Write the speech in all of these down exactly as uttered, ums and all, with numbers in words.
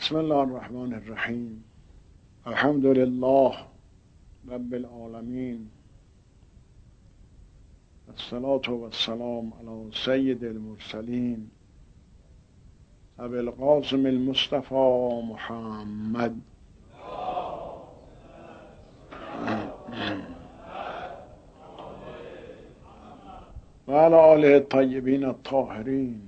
بسم الله الرحمن الرحیم. الحمد لله رب العالمین، الصلاة والسلام علی سید المرسلین ابی القاسم المصطفى محمد و علی آله الطیبین الطاهرین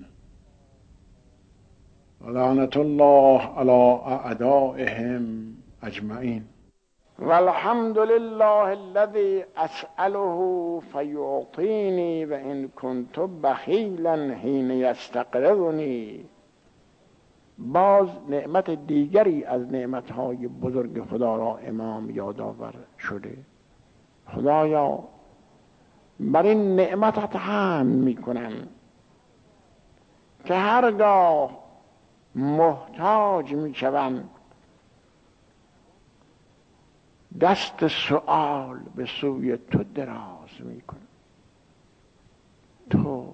و لعنت الله علی اعدائهم اجمعین. والحمد لله الذي اسأله فيعطيني وإن كنت بخيلا حين يستقرضني. باز نعمت دیگری از نعمتهای بزرگ خدا را امام یادآور شده. خدایا بر این نعمتت حمد میکنم که هرگاه محتاج میشوم دست سؤال به سوی تو دراز میکنم. تو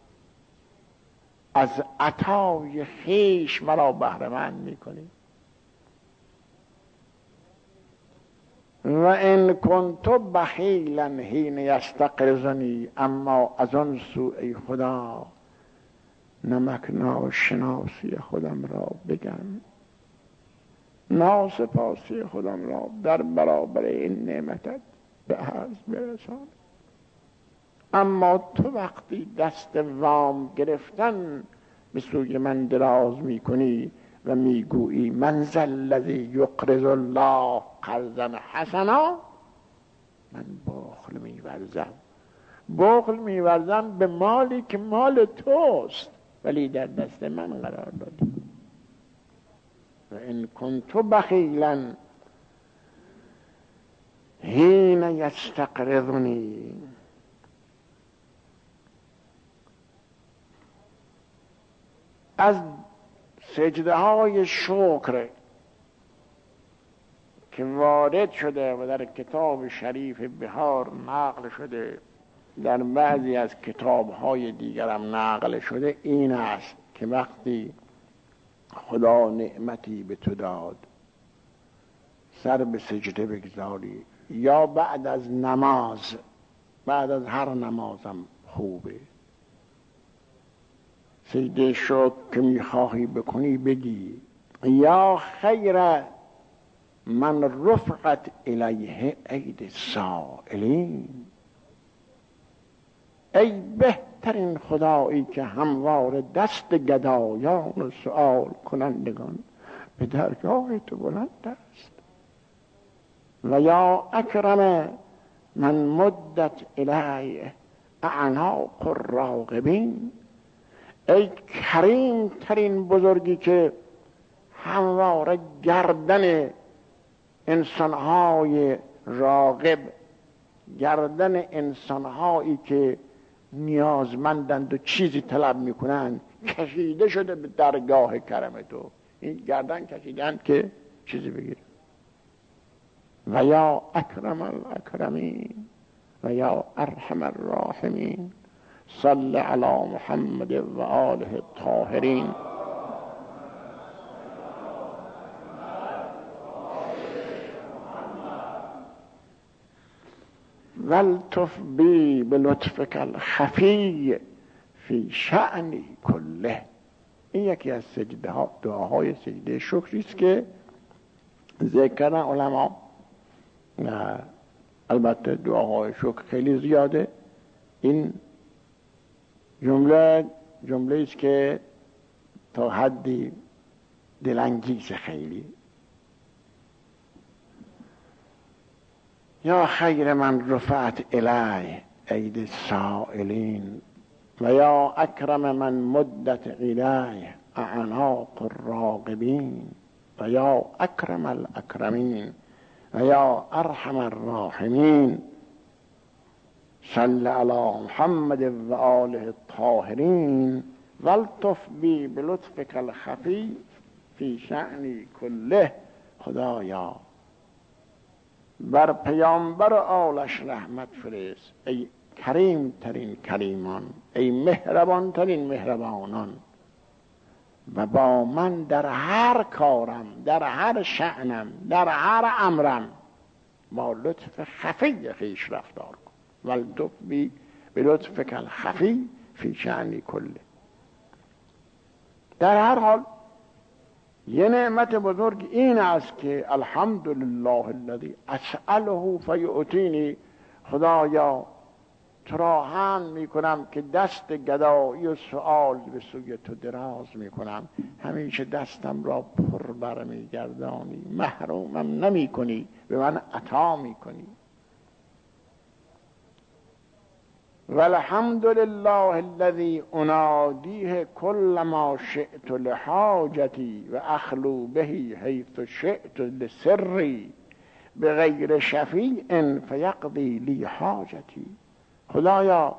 از عطای خویش مرا بهره‌مند میکنی. و ان کنت بخیلا حین یستقرضنی، اما از آن سو ای خدا نمک ناشناسی خودم را بگم، ناسپاسی خودم را در برابر این نعمتت به عرض برسان. اما تو وقتی دست وام گرفتن به سوی من دراز میکنی و میگویی من ذا الذی یقرض الله قرضا حسنا، من بخل میورزم. بخل میورزم به مالی که مال توست ولی در دست من قرار دادی. و ان کنت بخیلا حین یستقرضنی، از سجده های شکر که وارد شده و در کتاب شریف بهار نقل شده، در بعضی از کتاب های دیگرم نقل شده، این است که وقتی خدا نعمتی به تو داد سر به سجده بگذاری، یا بعد از نماز، بعد از هر نمازم خوبه، سجده شکر که میخواهی بکنی بگی یا خیر من رفعت الیه اید سائلین، ای بهترین خدایی که هموار دست گدایان و سؤال کنندگان به درگاه تو بلند است. و یا اکرم من مدت الیه اعناق الراغبین، ای کریم ترین بزرگی که همواره گردن انسانهای راغب، گردن انسانهایی که نیازمندند و چیزی طلب میکنند کشیده شده به درگاه کرم تو. این گردن کشیدند که چیزی بگیره. و یا اکرم الاکرمین و یا ارحم الراحمین، صل علی محمد و آله الطاهرین. والطف بی بلطفک الخفی فی شأنی کله. این یکی از سجده ها، دعاهای سجده شکری است که ذکر کردن علما. البته دعاهای شکر خیلی زیاده. این جمله جمله است که تا حدی دلانگیز خیلی. یا خیر من رفعت الی اید السائلین و یا اکرم من مدت الی اعناق الراغبین و یا اکرم الاکرمین و یا ارحم الراحمین، صل علی محمد و آله الطاهرین. والطف بی بلطفک الخفی فی شأنی کله. خدایا بر پیامبر آلش رحمت فرست، ای کریم ترین کریمان، ای مهربان ترین مهربانان. و با من در هر کارم، در هر شأنم، در هر امرم با لطف خفی خویش رفتار کن. ولطف بی به لطف کل خفی فی شأنی کله. در هر حال یه نعمت بزرگ این است که الحمدلله الذی اسأله فیعطینی. خدایا تو را حمد میکنم که دست گدایی و سؤال به سوی تو دراز میکنم، همیشه دستم را پر برمیگردانی، محرومم نمی کنی، به من عطا میکنی. والحمد لله الذي انادیه کل ما شئت لحاجتی و اخلو بهی حیث شئت لسری بغیر شفیع فیقضی لی حاجتی. خدایا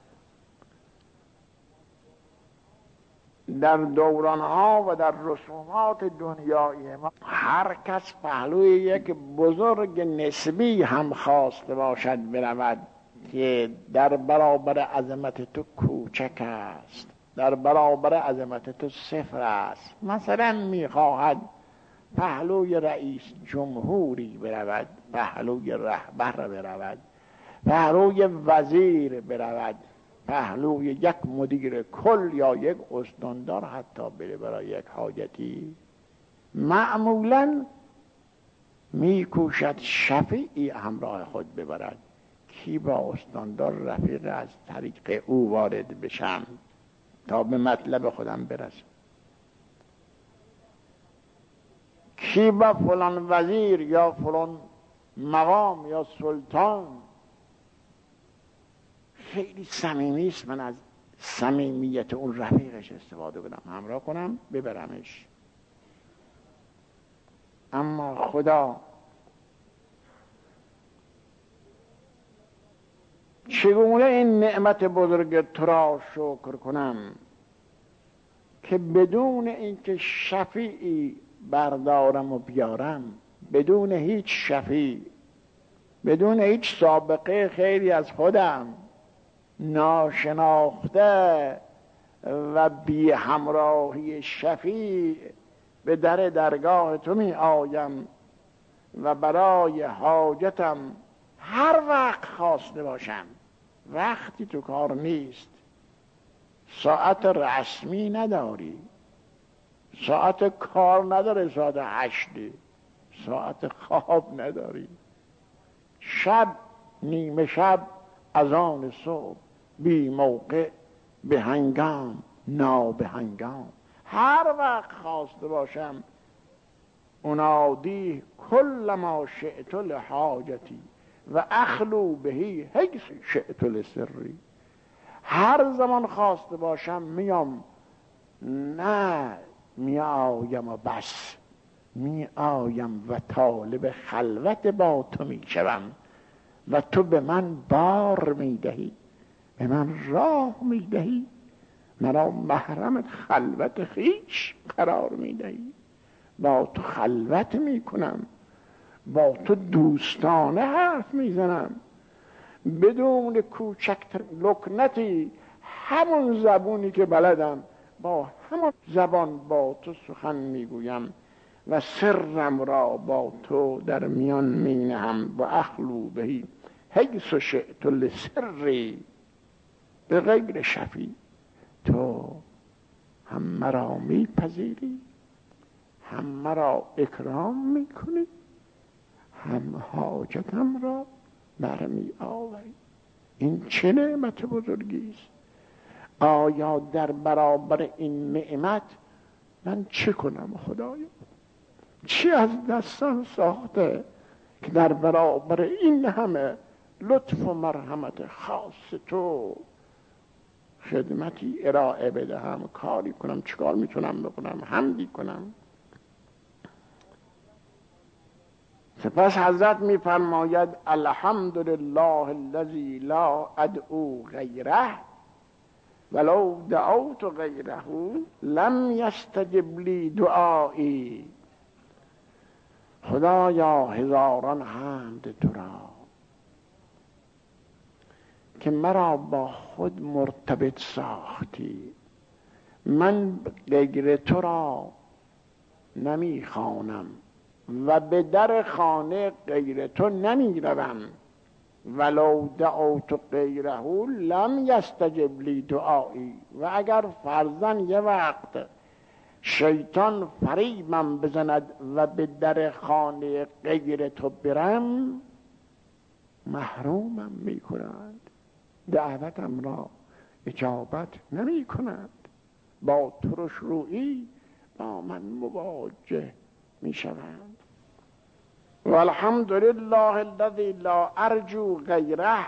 در دورانها و در رسومات دنیای ما هر کس پهلوی یک بزرگ نسبی هم خواسته باشد برود که در برابر عظمت تو کوچک است، در برابر عظمت تو صفر است. مثلا میخواهد پهلوی رئیس جمهوری برود، پهلوی رهبر برود، پهلوی وزیر برود، پهلوی یک مدیر کل یا یک استاندار حتی بره برای یک حاجتی، معمولا میکوشد شفیعی همراه خود ببرد. کی با استاندار رفیق از طریق او وارد بشم تا به مطلب خودم برسم، کی با فلان وزیر یا فلان مقام یا سلطان. خیلی صمیمی است، من از صمیمیت اون رفیقش استفاده کنم، همراه کنم، ببرمش. اما خدا چگونه این نعمت بزرگ تو را شکر کنم که بدون اینکه شفیعی بردارم و بیارم، بدون هیچ شفیع، بدون هیچ سابقه خیری از خودم، ناشناخته و بی همراهی شفیع به در درگاه تو می آیم و برای حاجتم هر وقت خواسته باشم. وقتی تو کار نیست، ساعت رسمی نداری، ساعت کار نداره، ساعت هشتی، ساعت خواب نداری، شب نیمه شب از آن صبح، بی موقع به هنگام نا به هنگام، هر وقت خواسته باشم انادی کل ما شئت لحاجتی و اخلو بهی حیث شئت لسری. هر زمان خواسته باشم میام، نه می آیم و بس، می آیم و طالب خلوت با تو می شوم و تو به من بار می دهی، به من راه می دهی، مرا محرم خلوت خیش قرار می دهی، با تو خلوت می کنم، با تو دوستانه حرف می زنم، بدون کوچکتر لکنتی، همون زبونی که بلدم با همون زبان با تو سخن می گویم و سرم را با تو در میان می نهم و اخلو بهی حیث شئت لسری به غیر شفیع. تو هم مرا می پذیری، هم مرا اکرام می کنی، هم حاجتم را برمی آوری. این چه نعمت بزرگی است! آیا در برابر این نعمت من چه کنم خدایا؟ چی از دستان ساخته که در برابر این همه لطف و مرحمت خاص تو خدمتی ارائه بدهم، کاری کنم، چیکار میتونم بکنم؟ حمدی کنم. سپس حضرت میفرماید الحمدلله الذی لا ادعو غیره ولو دعوت غیره لم یستجب لی دعایی. خدایا هزاران حمد تو را که مرا با خود مرتبط ساختی، من غیر تو را نمی خوانم و به در خانه غیر تو نمی روم، ولو دعوت غیره لم یستجب لی دعایی. و اگر فرضاً یه وقت شیطان فریبم بزند و به در خانه غیر تو برم، محرومم می کنند، دعوتم را اجابت نمی کنند، با ترش رویی با من مواجه می شوند. والحمد لله الذی لا ارجو غیره.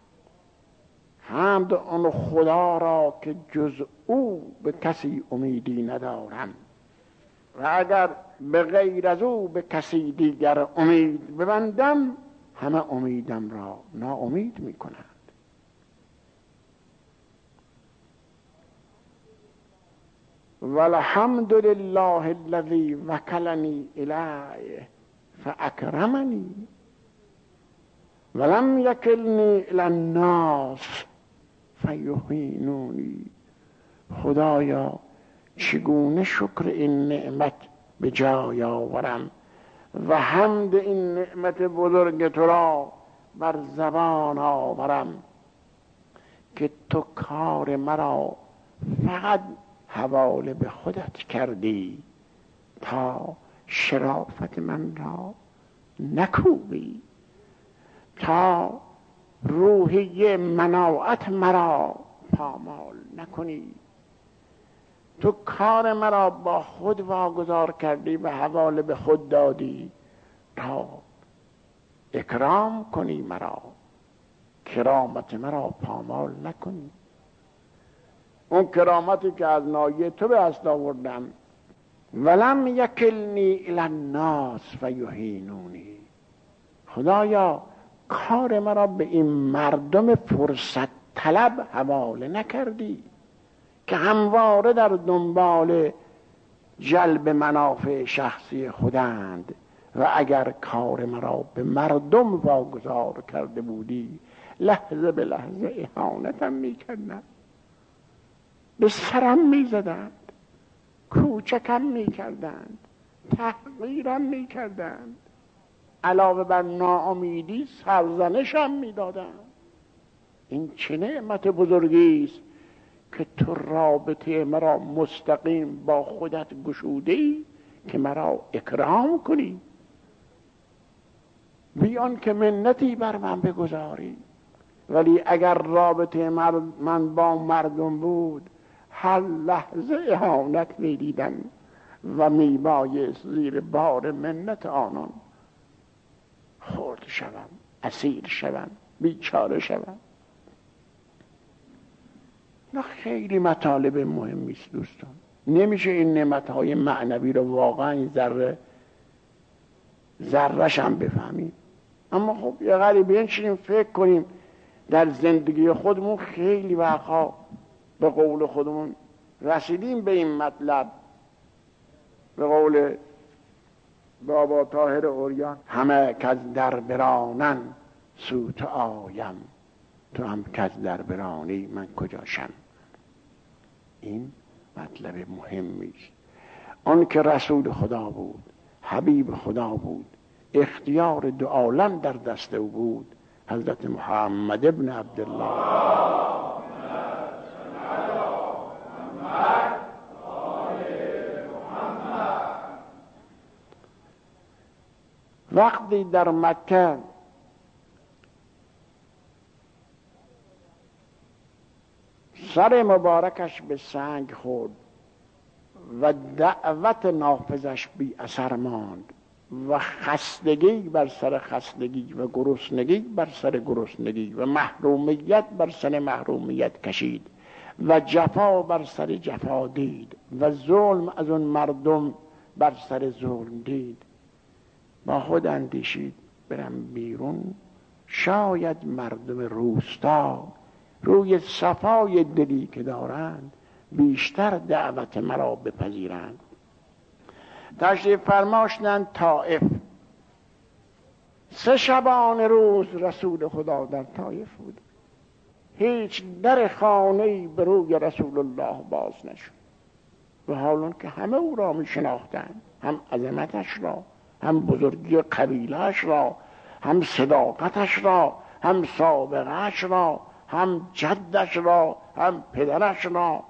حمد اون خدا را که جز او به کسی امیدی ندارم، و اگر به غیر از او به کسی دیگر امید ببندم همه امیدم را ناامید می کنند. والحمد لله الذی وکلنی الیه فاکرمنی ولم یکلنی الی الناس فیهینونی. خدایا چگونه شکر این نعمت به جای آورم و حمد این نعمت بزرگ تو را بر زبان آورم که تو کار مرا فقط حواله به خودت کردی تا شرافت من را نکوبی، تا روحیه مناعت مرا پامال نکنی. تو کار مرا با خود واگذار کردی و حواله به خود دادی تا اکرام کنی مرا، کرامت مرا پامال نکنی. اون کرامتی که از نایه تو به دست آوردم. ولم یکلنی الی الناس فیهینونی. خدایا کار مرا به این مردم فرصت طلب حواله نکردی که همواره در دنبال جلب منافع شخصی خودند، و اگر کار مرا به مردم واگذار کرده بودی لحظه به لحظه اهانتم میکردند، به سرم میزدند، کوچکم میکردند، تحقیرم میکردند، علاوه بر ناامیدی سرزنشم میدادند. این چه نعمت بزرگی است که تو رابطه مرا مستقیم با خودت گشوده‌ای که مرا اکرام کنی، بیان که منتی بر من بگذاری. ولی اگر رابطه من با مردم بود هر لحظه اهانت می‌دیدم و میبایست زیر بار منت آنان خرد شوم، اسیر شوم، بیچاره شوم. نه خیلی مطالب مهمی است دوستان. نمیشه این نعمت‌های معنوی رو واقعا ذره ذره‌ش هم بفهمیم. اما خب یه غریبه بنشینیم فکر کنیم در زندگی خودمون خیلی وقتا به قول خودمون رسیدیم به این مطلب. به قول بابا طاهر عریان همه کز در برانن سوت آیم، تو هم کز در برانی من کجاشم. این مطلب مهمی است. آن که رسول خدا بود، حبیب خدا بود، اختیار دو عالم در دست او بود، حضرت محمد ابن عبدالله. وقتی در مکه سر مبارکش به سنگ خورد و دعوت نافذش بی اثر ماند و خستگی بر سر خستگی و گرسنگی بر سر گرسنگی و محرومیت بر سر محرومیت کشید و جفا بر سر جفا دید و ظلم از اون مردم بر سر ظلم دید. با خود اندیشید برم بیرون، شاید مردم روستا روی صفای دلی که دارند بیشتر دعوت مرا بپذیرند. تشریف فرما شدند طائف. سه شبانه روز رسول خدا در طائف بود. هیچ در خانه‌ای به روی رسول الله باز نشد. و حالان که همه او را می شناختند، هم عظمتش را، هم بزرگی قبیلهش را، هم صداقتش را، هم سابقهش را، هم جدش را، هم پدرش را.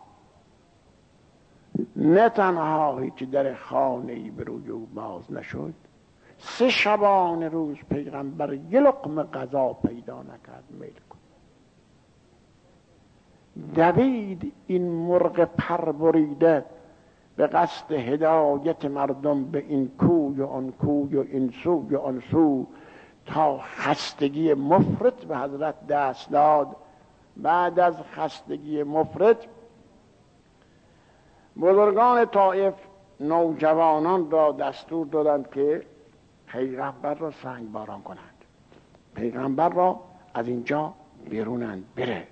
نه تنها هیچ در خانه‌ای به روی او باز نشد، سه شبانه روز پیغمبر یه لقمه غذا پیدا نکرد میل کن. دوید این مرغ پربریده به قصد هدایت مردم به این کوی و آن کوی و این سو و آن سو، تا خستگی مفرط به حضرت دست داد. بعد از خستگی مفرط بزرگان طائف نوجوانان را دستور دادند که پیغمبر را سنگ باران کنند، پیغمبر را از اینجا بیرونند بره.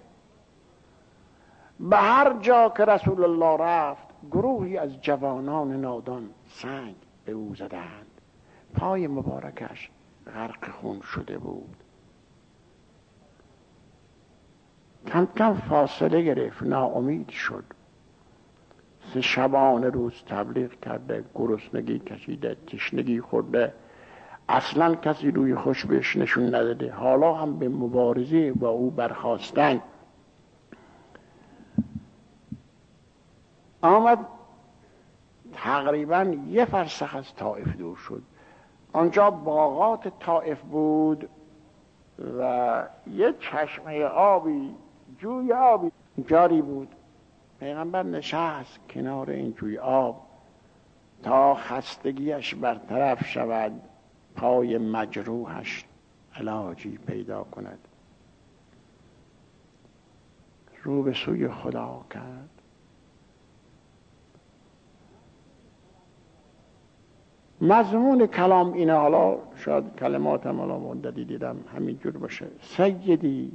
به هر جا که رسول الله رفت گروهی از جوانان نادان سنگ به او زدند. پای مبارکش غرق خون شده بود. کم کم فاصله گرفت، ناامید شد. سه شبانه روز تبلیغ کرده، گرسنگی کشیده، تشنگی خورده، اصلا کسی روی خوش بهش نشون نداده، حالا هم به مبارزه با او برخاستن. آمد تقریبا یه فرسخ از طائف دور شد. آنجا باغات طائف بود و یه چشمه آبی، جوی آبی جاری بود. پیغمبر نشست کنار این جوی آب تا خستگیش برطرف شود، پای مجروحش علاجی پیدا کند. رو به سوی خدا کرد. مضمون کلام اینه، حالا شاید کلماتم حالا منددی دیدم همین جور باشه. سیدی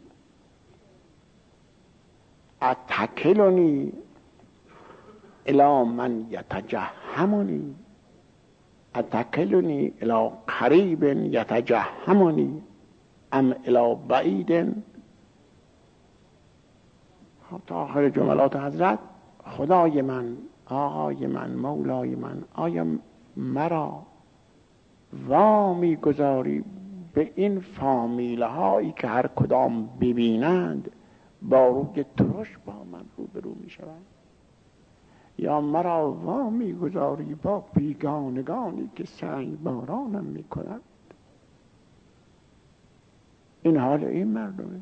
اتکلنی الی من یتجهمنی، اتکلنی الی قریب یتجهمنی ام الی بعید. تا آخر جملات حضرت، خدای من، آقای من، مولای من، آیا مرا وامی گذاری به این فامیله هایی که هر کدام ببینند با روی ترش با من روبرو می شوند، یا مرا وامی گذاری با بیگانگانی که سنگ بارانم می کنند؟ این حال این مردمه.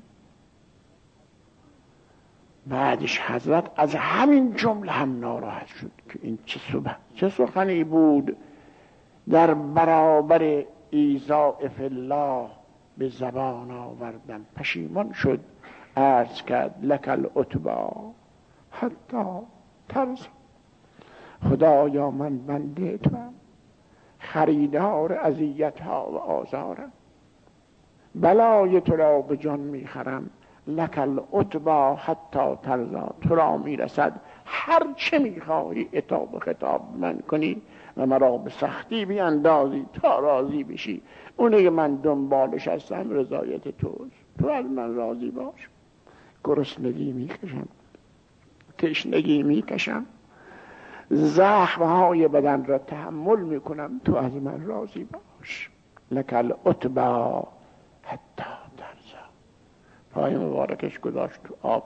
بعدش حضرت از همین جمله هم ناراحت شد که این چه صبح چه سخنی بود در برابر ایذاء فی الله به زبان آوردم. پشیمان شد، عرض کرد لک العتبی حتی ترضی. خدایا من بنده توام، خریدار اذیت ها و آزارم، بلای تو را به جان میخرم. لک العتبی حتی ترضی، تو را میرسد هر چه میخواهی عتاب خطاب من کنی و مرا به سختی بیاندازی تا راضی بشی. اونه که من دنبالش هستم رضایت توست، تو از من راضی باش. گرسنگی میکشم، تشنگی میکشم، زخمهای بدن را تحمل میکنم، تو از من راضی باش. لک العتبی حتی ترضی. پای مبارکش گذاشت تو آب،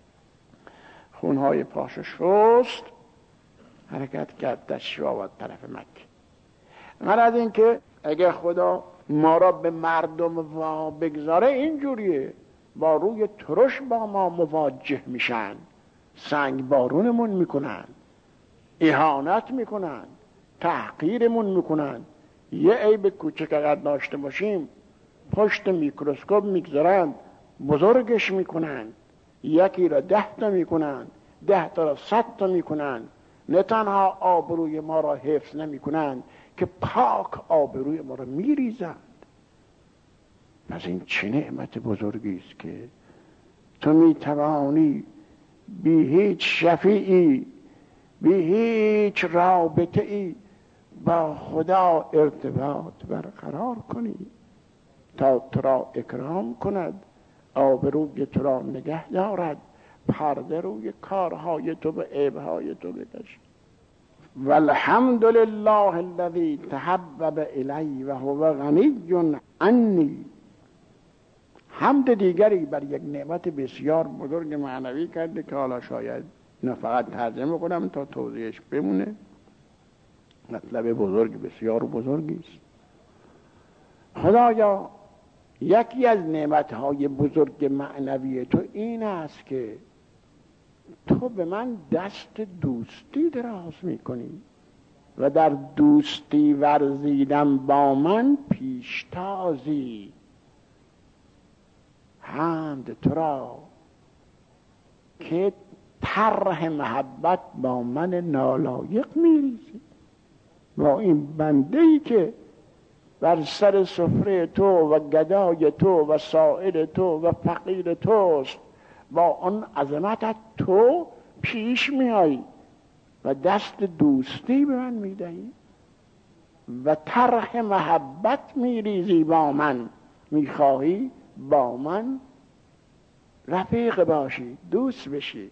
خونهای پاشو شست، حرکت کرد دستش آورد طرف مکه. من از این که اگه خدا ما را به مردم وا بگذاره اینجوریه، با روی ترش با ما مواجه میشن، سنگ بارونمون میکنن، اهانت میکنن، تحقیرمون میکنن. یه عیب کوچک اگر داشته باشیم پشت میکروسکوپ میگذارن، بزرگش میکنن، یکی را ده تا میکنن، ده تا را صد تا میکنن. نه تنها آبروی ما را حفظ نمی کنند که پاک آبروی ما را می ریزند. پس این چه نعمت بزرگی است که تو می توانی بی هیچ شفیعی، بی هیچ رابطه ای با خدا ارتباط برقرار کنی تا تو را اکرام کند، آبروی تو را نگه دارد، پرده روی کارهای تو و عیبهای تو بکشد. والحمد لله الذي تحبب الی و هو غنی عنی. حمد دیگری بر یک نعمت بسیار بزرگ معنوی کرده که حالا شاید نه فقط ترجمه کنم تا توضیحش بمونه. مطلب بزرگ بسیار بزرگی است. خدایا یکی از نعمتهای بزرگ معنوی تو این است که تو به من دست دوستی دراز میکنی و در دوستی ورزیدن با من پیشتازی. حمد تو را که طرح محبت با من نالایق میریزی، با این بنده ای که بر سر سفره تو و گدای تو و سائل تو و فقیر توست، با آن عظمتت تو پیش میایی و دست دوستی به من میدهی و طرح محبت میریزی با من، میخواهی با من رفیق باشی، دوست بشی.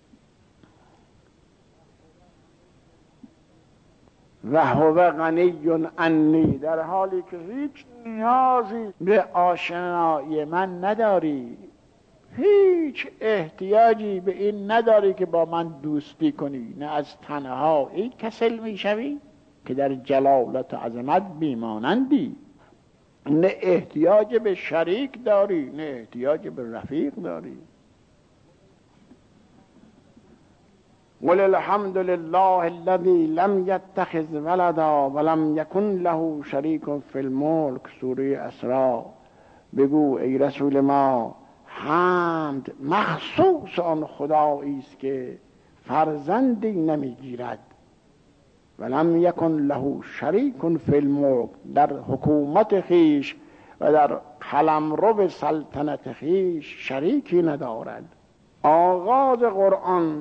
و هو غنی عنی، در حالی که هیچ نیازی به آشنایی من نداری، هیچ احتیاجی به این نداری که با من دوستی کنی. نه از تنهایی کسل میشوی که در جلالت و عظمت بیمانندی، نه احتیاج به شریک داری، نه احتیاج به رفیق داری. قل الحمد لله الذي لم يتخذ ولدا ولم يكن له شریک فی الملک. سوره اسراء. بگو ای رسول ما، حمد مخصوص آن خدایی است که فرزندی نمیگیرد، ولم یکن له شریک فی الملک، در حکومت خیش و در قلمرو سلطنت خیش شریکی ندارد. آغاز قرآن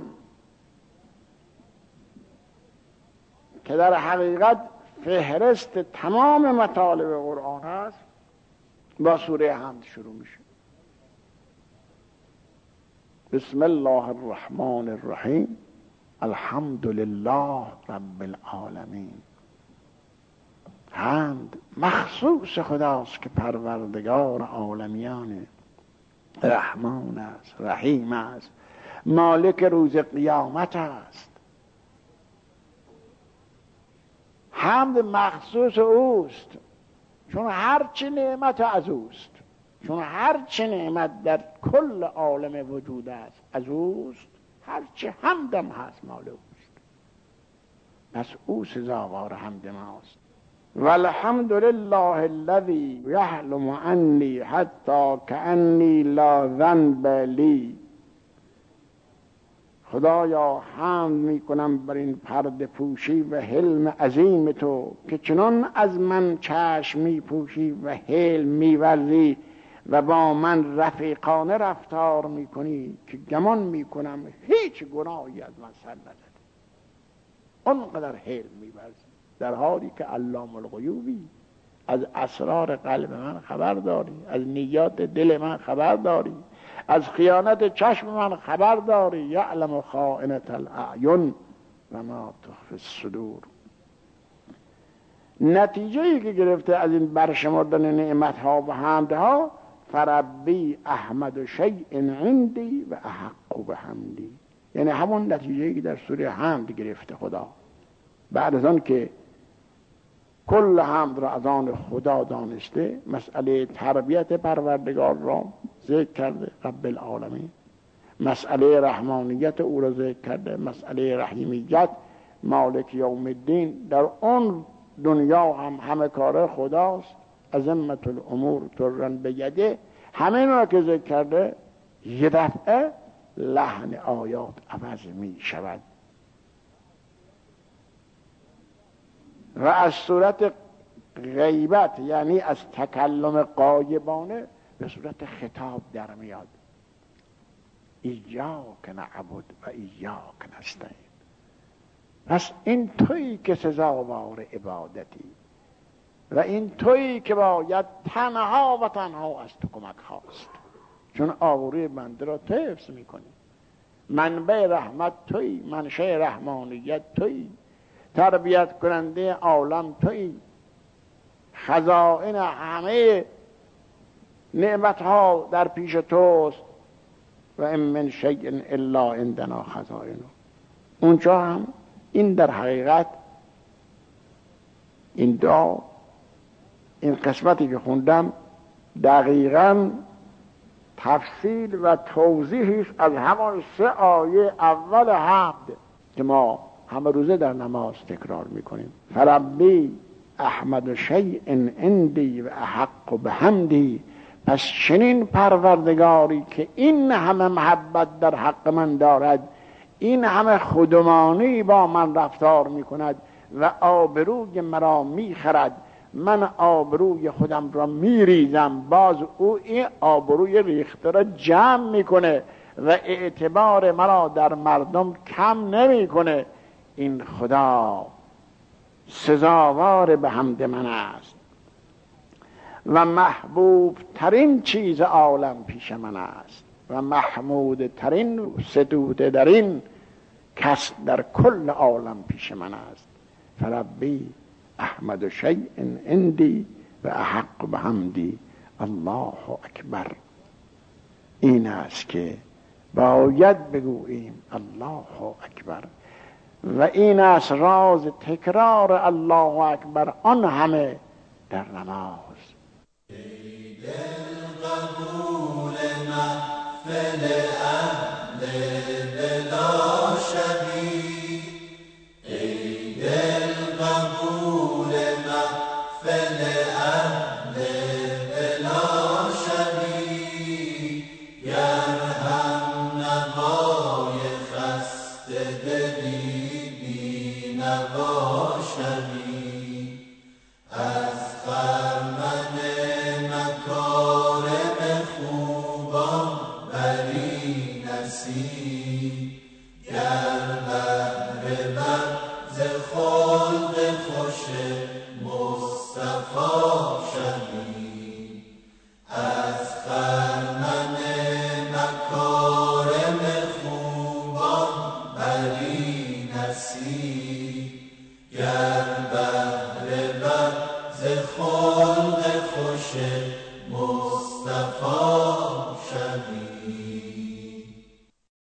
که در حقیقت فهرست تمام مطالب قرآن است با سوره حمد شروع میشه. بسم الله الرحمن الرحیم الحمد لله رب العالمین. حمد مخصوص خداست که پروردگار عالمیانه، رحمان است، رحیم است، مالک روز قیامت است. حمد مخصوص اوست، چون هرچی نعمت از اوست، چون هرچی نعمت در کل عالم وجود است از اوست، هرچی حمدم هست مال اوست، پس او سزاوار حمد ماست. والحمد لله الذي يحلم عني حتى كأني لا ذنب لي. خدایا حمد می کنم بر این پرده پوشی و حلم عظیم تو که چنان از من چشم می پوشی و حلم می ورزی و با من رفیقانه رفتار می کنی که گمان می کنم هیچ گناهی از من سر نزده. اونقدر حلم می ورزی در حالی که علام الغیوبی، از اسرار قلب من خبر داری، از نیات دل من خبر داری، از خیانت چشم من خبر داری. یعلم خائنة الاعین و ما تخفی الصدور. نتیجه ای که گرفته از این برشمردن نعمت ها و حمد ها، فربی احمد شیء عندی و احق بحمدی، یعنی همون نتیجه ای که در سوره حمد گرفته خدا بعد از آن که کل حمد را از آن خدا دانسته، مسئله تربیت پروردگار را ذکر کرده رب العالمین، مسئله رحمانیت او را ذکر کرده، مسئله رحیمیت مالک یوم الدین، در اون دنیا هم همه کار خداست، عظمت الامور ترن بیده، همه را که ذکر کرده یه دفعه لحن آیات عوض می شود و از صورت غیبت، یعنی از تکلم غایبانه، به صورت خطاب در میاد. ایاک نعبد و ایاک نستعین. پس این تویی که سزاوار عبادتی و این تویی که باید تنها و تنها از تو کمک خواست، چون آوری بنده را تو حفظ میکنی. منبع رحمت تویی، منشأ رحمانیت تویی، تربیت کننده عالم تویی، خزائن همه نعمت ها در پیش توست. و ان من شیء الا عندنا خزائنه. اونجا هم این در حقیقت این دعا، این قسمتی که خوندم دقیقاً تفصیل و توضیحش از همان سه آیه اول حمد که ما همه روزه در نماز تکرار میکنیم. فربی احمد شیء عندی و احق بحمدی. پس چنین پروردگاری که این همه محبت در حق من دارد، این همه خودمانی با من رفتار میکند و آبروی مرا میخرد، من آبروی خودم را میریزم، باز او این آبروی ریخته را جمع میکنه و اعتبار مرا در مردم کم نمیکنه. این خدا سزاوار به حمد من است و محبوب ترین چیز عالم پیش من است و محمود ترین ستوده در این کس در کل عالم پیش من است. فربی احمد شیء عندی و احق بحمدی. الله اکبر. این است که باید بگوییم الله اکبر، و این است راز تکرار الله اکبر آن همه در نماز. ای دل قبول محفل اهل بلا شبیه، ای دل قبول محفل اهل بلا شبیه، گرهم نوای خسته دلی بی نوا شوی، از خرمن مکارم خوبان بری نصیب، گر بهره بر ز خلق خوش مصطفی شوی، از خرمن مکارم خوبان بری نصیب، گر